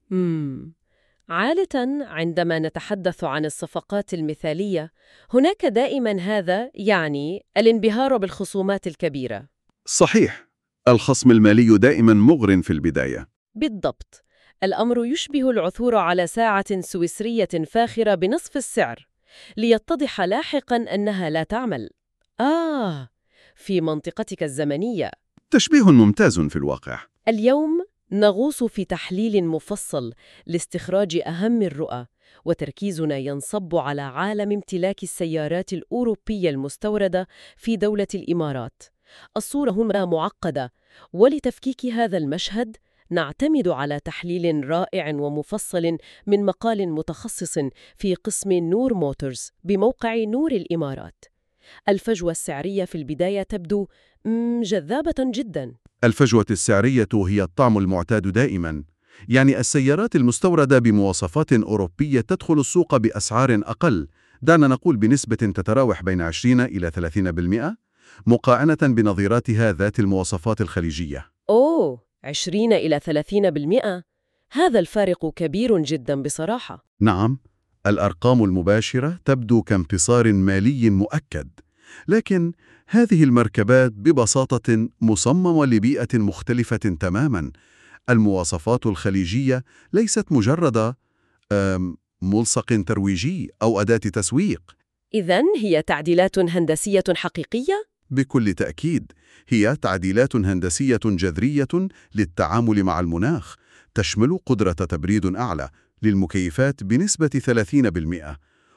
مم. عادة عندما نتحدث عن الصفقات المثالية، هناك دائما هذا يعني الانبهار بالخصومات الكبيرة. صحيح. الخصم المالي دائما مغر في البداية. بالضبط. الأمر يشبه العثور على ساعة سويسرية فاخرة بنصف السعر، ليتضح لاحقاً أنها لا تعمل. في منطقتك الزمنية. تشبيه ممتاز في الواقع. اليوم نغوص في تحليل مفصل لاستخراج أهم الرؤى، وتركيزنا ينصب على عالم امتلاك السيارات الأوروبية المستوردة في دولة الإمارات. الصورة هنا معقدة، ولتفكيك هذا المشهد نعتمد على تحليل رائع ومفصل من مقال متخصص في قسم نور موتورز بموقع نور الإمارات. الفجوة السعرية في البداية تبدو جذابة جداً. الفجوة السعرية هي الطعم المعتاد دائما. يعني السيارات المستوردة بمواصفات أوروبية تدخل السوق بأسعار أقل، دعنا نقول بنسبة تتراوح بين 20 إلى 30%، مقارنة بنظيراتها ذات المواصفات الخليجية. 20 إلى 30%؟ هذا الفارق كبير جدا بصراحة. نعم، الأرقام المباشرة تبدو كانتصار مالي مؤكد، لكن هذه المركبات ببساطة مصممة لبيئة مختلفة تماماً. المواصفات الخليجية ليست مجرد ملصق ترويجي أو أداة تسويق. إذن هي تعديلات هندسية حقيقية؟ بكل تأكيد، هي تعديلات هندسية جذرية للتعامل مع المناخ، تشمل قدرة تبريد أعلى للمكيفات بنسبة 30%،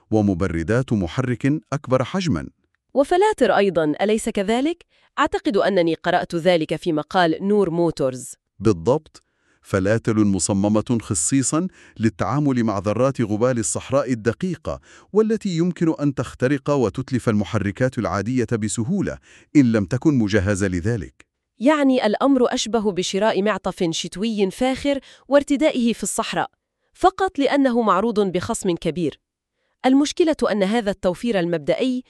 ومبردات محرك أكبر حجماً. وفلاتر أيضاً، أليس كذلك؟ أعتقد أنني قرأت ذلك في مقال نور موتورز. بالضبط، فلاتر مصممة خصيصاً للتعامل مع ذرات غبال الصحراء الدقيقة، والتي يمكن أن تخترق وتتلف المحركات العادية بسهولة إن لم تكن مجهزة لذلك. يعني الأمر أشبه بشراء معطف شتوي فاخر وارتدائه في الصحراء، فقط لأنه معروض بخصم كبير. المشكلة أن هذا التوفير المبدئي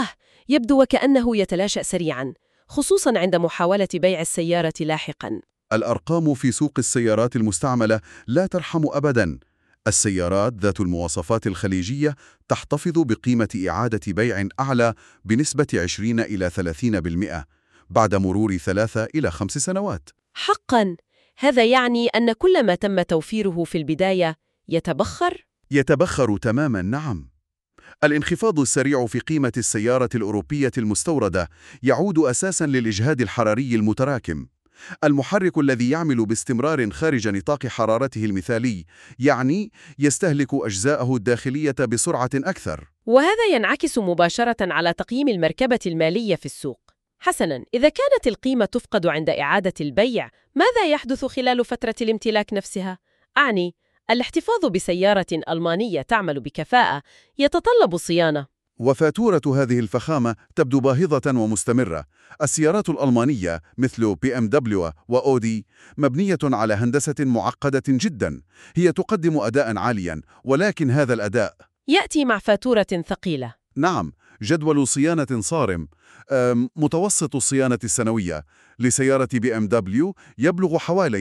يبدو وكأنه يتلاشى سريعاً، خصوصاً عند محاولة بيع السيارة لاحقاً. الأرقام في سوق السيارات المستعملة لا ترحم أبداً. السيارات ذات المواصفات الخليجية تحتفظ بقيمة إعادة بيع أعلى بنسبة 20 إلى 30% بعد مرور 3 إلى 5 سنوات. حقاً، هذا يعني أن كل ما تم توفيره في البداية يتبخر؟ يتبخر تماماً، نعم. الانخفاض السريع في قيمة السيارة الأوروبية المستوردة يعود أساساً للإجهاد الحراري المتراكم. المحرك الذي يعمل باستمرار خارج نطاق حرارته المثالي يعني يستهلك أجزاءه الداخلية بسرعة أكثر. وهذا ينعكس مباشرة على تقييم المركبة المالية في السوق. حسناً، إذا كانت القيمة تفقد عند إعادة البيع، ماذا يحدث خلال فترة الامتلاك نفسها؟ أعني الاحتفاظ بسيارة ألمانية تعمل بكفاءة يتطلب صيانة. وفاتورة هذه الفخامة تبدو باهظة ومستمرة. السيارات الألمانية مثل BMW وأودي مبنية على هندسة معقدة جدا. هي تقدم أداء عاليا، ولكن هذا الأداء يأتي مع فاتورة ثقيلة. نعم، جدول صيانة صارم. متوسط الصيانة السنوية لسيارة BMW يبلغ حوالي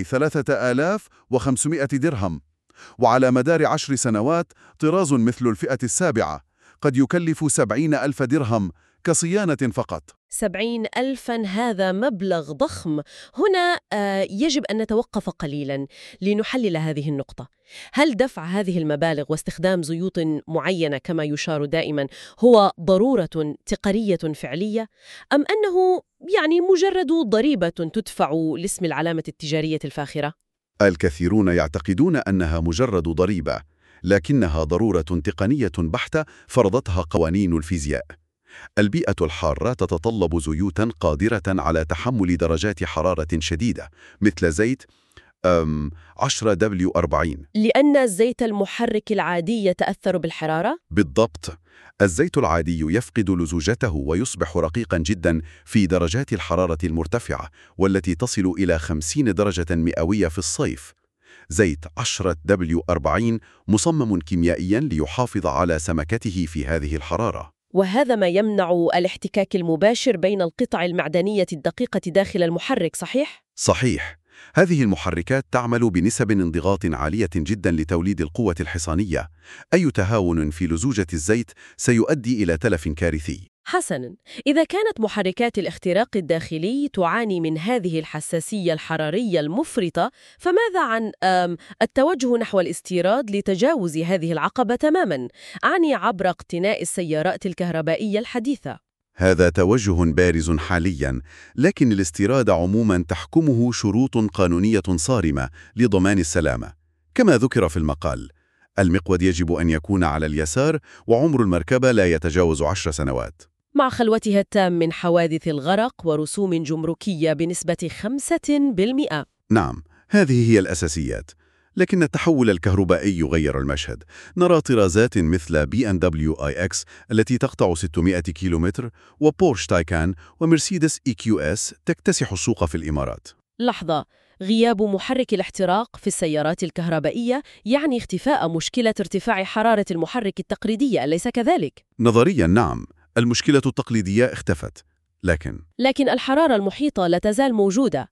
3500 درهم، وعلى مدار 10 سنوات طراز مثل الفئة السابعة قد يكلف 70,000 درهم كصيانة فقط. 70,000، هذا مبلغ ضخم. هنا يجب أن نتوقف قليلاً لنحلل هذه النقطة. هل دفع هذه المبالغ واستخدام زيوت معينة كما يشار دائماً هو ضرورة تقنية فعلية، أم أنه مجرد ضريبة تدفع لاسم العلامة التجارية الفاخرة؟ الكثيرون يعتقدون أنها مجرد ضريبة، لكنها ضرورة تقنية بحتة فرضتها قوانين الفيزياء. البيئة الحارة تتطلب زيوتاً قادرة على تحمل درجات حرارة شديدة مثل زيت 10W40. لأن الزيت المحرك العادي يتأثر بالحرارة؟ بالضبط. الزيت العادي يفقد لزوجته ويصبح رقيقاً جداً في درجات الحرارة المرتفعة، والتي تصل إلى 50 درجة مئوية في الصيف. زيت 10W40 مصمم كيميائياً ليحافظ على سمكته في هذه الحرارة. وهذا ما يمنع الاحتكاك المباشر بين القطع المعدنية الدقيقة داخل المحرك، صحيح؟ صحيح. هذه المحركات تعمل بنسب انضغاط عالية جدا لتوليد القوة الحصانية. أي تهاون في لزوجة الزيت سيؤدي إلى تلف كارثي. حسناً، إذا كانت محركات الاختراق الداخلي تعاني من هذه الحساسية الحرارية المفرطة، فماذا عن التوجه نحو الاستيراد لتجاوز هذه العقبة تماماً؟ أعني عبر اقتناء السيارات الكهربائية الحديثة. هذا توجه بارز حاليا، لكن الاستيراد عموما تحكمه شروط قانونية صارمة لضمان السلامة. كما ذكر في المقال، المقود يجب أن يكون على اليسار، وعمر المركبة لا يتجاوز 10 سنوات. مع خلوتها التام من حوادث الغرق ورسوم جمركية بنسبة 5%. نعم، هذه هي الأساسيات. لكن التحول الكهربائي يغير المشهد. نرى طرازات مثل BMW iX التي تقطع 600 كيلومتر، وبورش تايكان ومرسيدس EQS تكتسح السوق في الإمارات. لحظة، غياب محرك الاحتراق في السيارات الكهربائية يعني اختفاء مشكلة ارتفاع حرارة المحرك التقليدية، أليس كذلك؟ نظرياً نعم، المشكلة التقليدية اختفت، لكن الحرارة المحيطة لا تزال موجودة.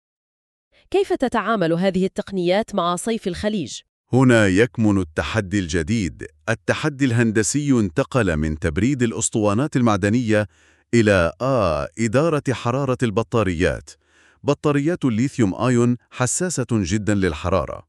كيف تتعامل هذه التقنيات مع صيف الخليج؟ هنا يكمن التحدي الجديد. التحدي الهندسي انتقل من تبريد الأسطوانات المعدنية إلى إدارة حرارة البطاريات. بطاريات الليثيوم آيون حساسة جدا للحرارة،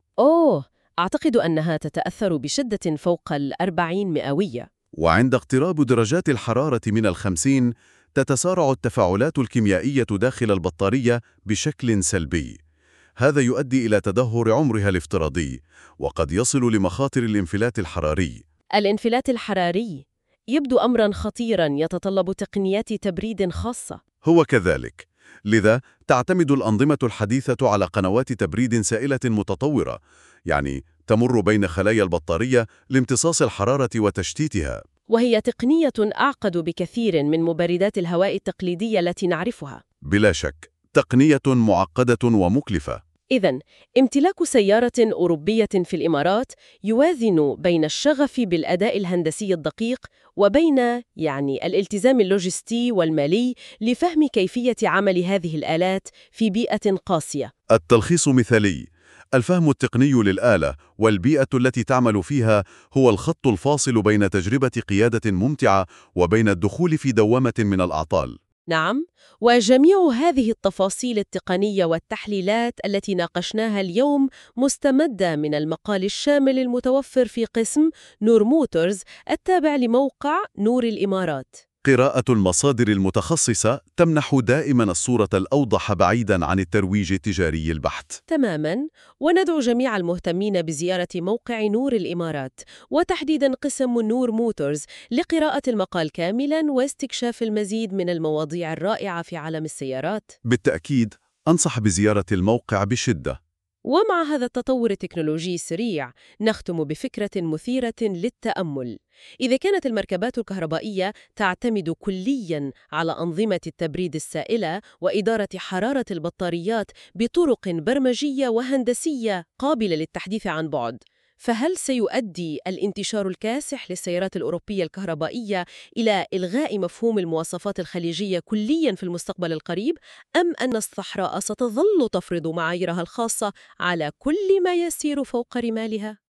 أعتقد أنها تتأثر بشدة فوق 40 مئوية. وعند اقتراب درجات الحرارة من 50 تتسارع التفاعلات الكيميائية داخل البطارية بشكل سلبي. هذا يؤدي إلى تدهور عمرها الافتراضي، وقد يصل لمخاطر الانفلات الحراري. الانفلات الحراري يبدو أمراً خطيراً يتطلب تقنيات تبريد خاصة. هو كذلك. لذا تعتمد الأنظمة الحديثة على قنوات تبريد سائلة متطورة، يعني تمر بين خلايا البطارية لامتصاص الحرارة وتشتيتها. وهي تقنية أعقد بكثير من مبردات الهواء التقليدية التي نعرفها. بلا شك، تقنية معقدة ومكلفة. إذن، امتلاك سيارة أوروبية في الإمارات يوازن بين الشغف بالأداء الهندسي الدقيق وبين الالتزام اللوجستي والمالي لفهم كيفية عمل هذه الآلات في بيئة قاسية. التلخيص مثالي. الفهم التقني للآلة والبيئة التي تعمل فيها هو الخط الفاصل بين تجربة قيادة ممتعة وبين الدخول في دوامة من الأعطال. نعم، وجميع هذه التفاصيل التقنية والتحليلات التي ناقشناها اليوم مستمدة من المقال الشامل المتوفر في قسم نور موتورز التابع لموقع نور الإمارات. قراءة المصادر المتخصصة تمنح دائما الصورة الأوضح بعيدا عن الترويج التجاري البحت. تماماً، وندعو جميع المهتمين بزيارة موقع نور الإمارات وتحديداً قسم نور موتورز لقراءة المقال كاملاً واستكشاف المزيد من المواضيع الرائعة في عالم السيارات. بالتأكيد أنصح بزيارة الموقع بشدة. ومع هذا التطور التكنولوجي السريع، نختم بفكرة مثيرة للتأمل. إذا كانت المركبات الكهربائية تعتمد كلياً على أنظمة التبريد السائلة وإدارة حرارة البطاريات بطرق برمجية وهندسية قابلة للتحديث عن بعد، فهل سيؤدي الانتشار الكاسح للسيارات الأوروبية الكهربائية إلى إلغاء مفهوم المواصفات الخليجية كلياً في المستقبل القريب، أم أن الصحراء ستظل تفرض معاييرها الخاصة على كل ما يسير فوق رمالها؟